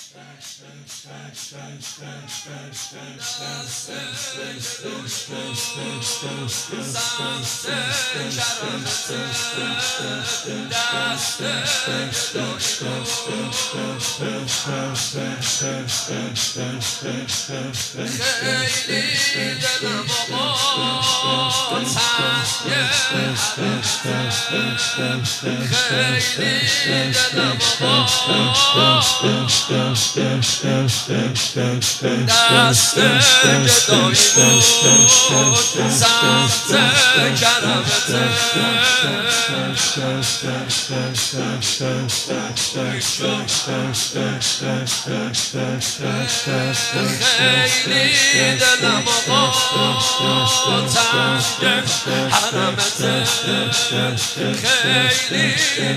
خیلی دلم آقا تنگه خیلی دلم آقا دست گدایی بود سمت کرمته خیلی دلم آقا تنگ حرمته خیلی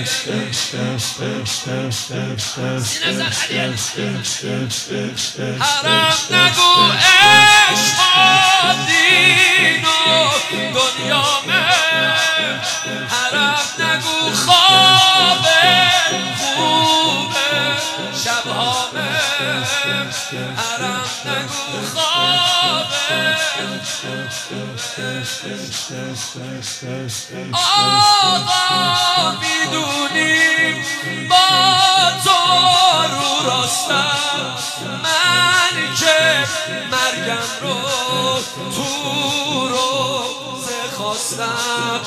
حرم نگو عشق و دین و دنیامه حرم نگو خواب خوبه شبهامه حرم نگو خواب آقا میدونیم با تو رو راستم من که مرگم رو تو روزه خواستم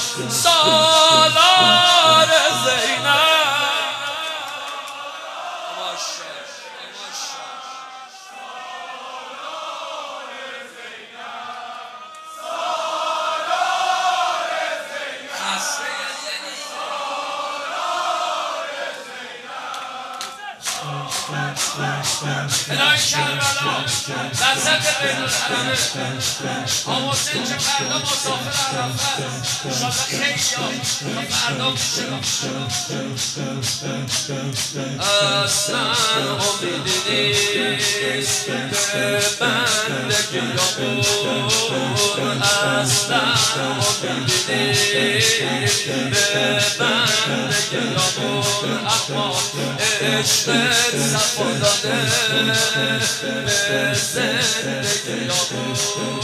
سالار زینب الهی کربلا در صدق بین الحرمه آقا حسین که فردا مسافر عرفه انشالله خیلی تا فردا میشه اصلا امیدی نیست به بندگی یامون اصلا امیدی نیست به بندگی یامون اما عشقت صفا داده به زندگی یامون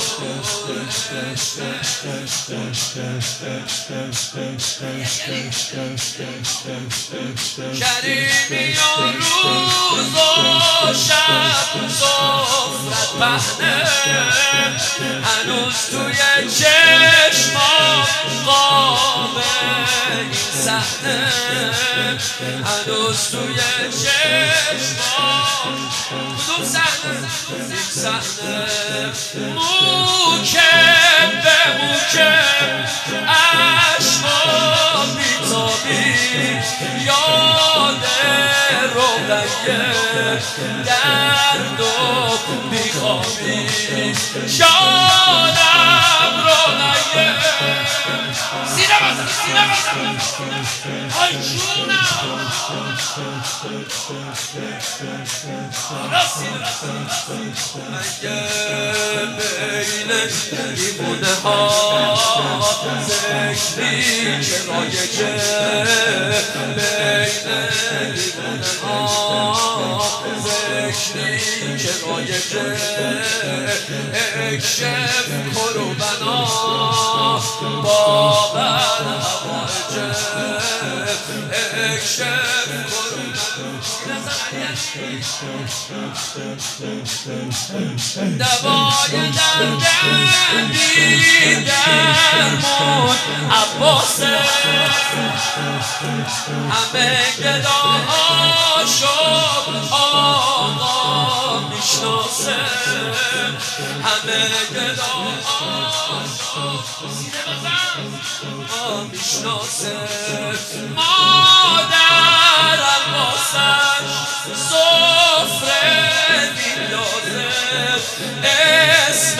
کریمی و روز و شب صفرت پهنه هنوز توی چشمام قابه این صحنه هنوز توی چشمام کدوم صحنه؟ این صحنه موکب به موکب عشقا بیتابی یاد روغیه درد و بیخوابی شادم روغیه سینه بزن سینه بزن آی جونم مگه بین دیوونه ها ذکری که رایجه بین دیوونه ها ذکری که رایجه اکشف کروبنا بابر هوایجه اکشف دوای درد بی درمون عباسه همه گداهاشو آقا میشناسه همه گداهاشو آقا میشناسه مادرم واسش سفره میندازه اسم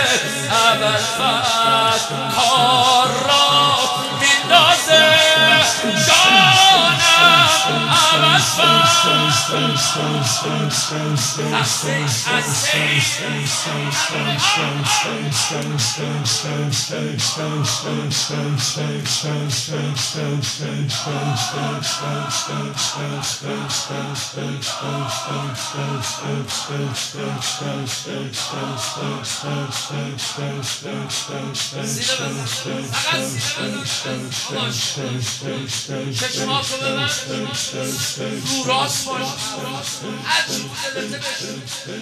ابوالفتح کار را میندازه جانم ابوالفتح چشماتو به من رو راست باش هرچی دلته بشه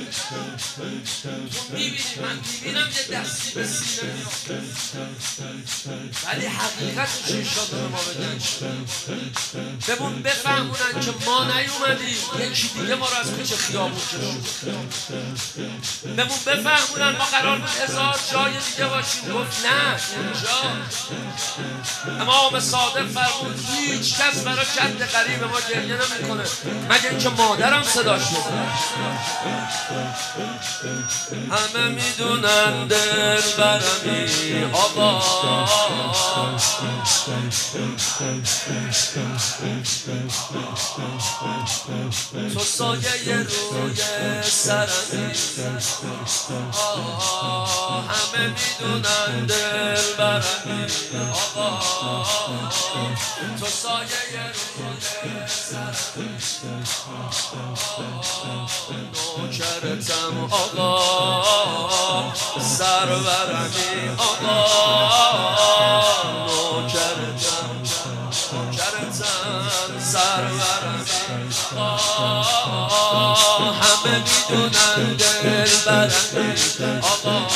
تو میبینی من میبینم یه دستی به سینه میاد ولی حقیقتش انشاءالله به ما بگن بمون بفهمونن که ما نیومدیم یکی دیگه ما رو از کوچه خیابون کشید بمون بفهمونن ما قرار بود 1000 جای دیگه باشیم گفت نه اینجا امام صادق فرمود هیچ کس برای جد قریب ما گریه نمیکنه مگه اینکه مادرم صداش میکنه همه میدونن دل برمی آقا تو سایه روی سرمی همه میدونن دل برمی آقا تو سایه روی سرمی نوکرتم آقا سرورمی آقا نوکرتم سرورمی آقا همه میدونن دل برمی آقا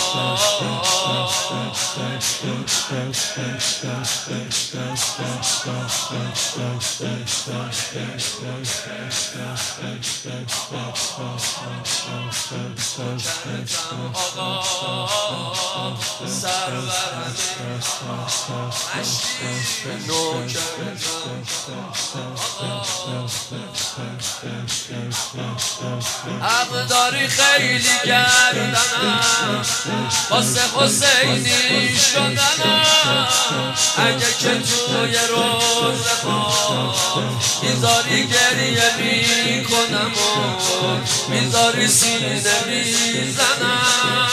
حق داری خیلی گردنم واسه حسینی شدنم اگه که توی روز میذاری گریه میکنم و میذاری سینه میزنم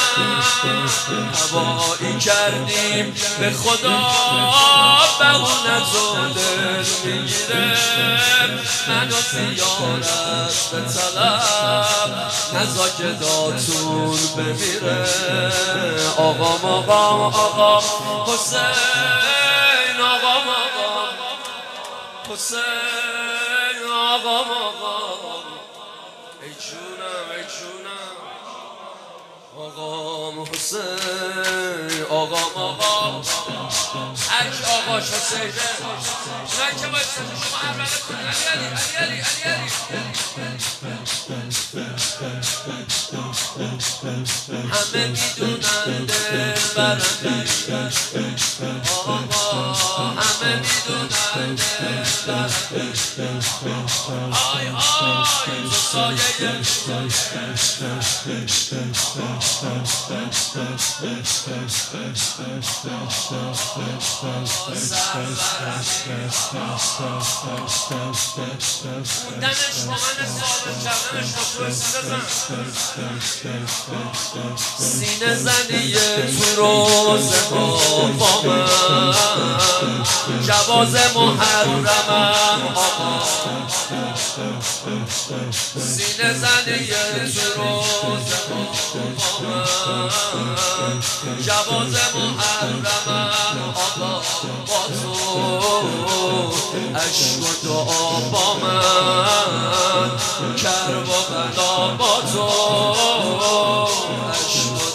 هوایی کردیم به خدا بهونت و دل میگیره منو زیارت به طلب نزا که داتون بمیره آقام آقا حسین آقام حسین آقام ای جونم آقام حسین آقام هر کی آقاش حسینه اونایی که باید شما عربله کنید علی همه میدونن دل برمی آقا همه میدونن دل برمی آی تو سایه بودنش با من ثابت کردنش با تو سینه زنی تو روز با من جواز محرمم آقا سینه زنی تو روز با من جواز محرمم آقا با تو عشق و دعا با من کرب و بلا با تو عشق و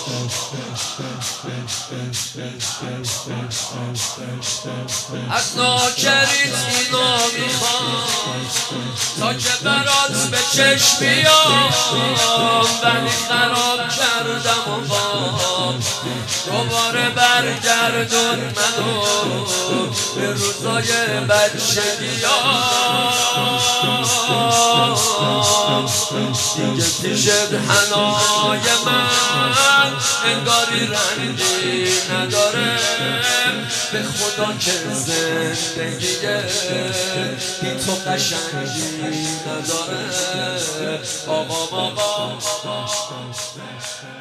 از ناکریت اینا میخوام تا که برات به چشم بیام ولی خراب کردم و با دوباره برگردون منو به روزای بچگیام دیگه پیش حنای من انگاری رنگی نداره به خدا که زندگیه بی تو قشنگی نداره آقا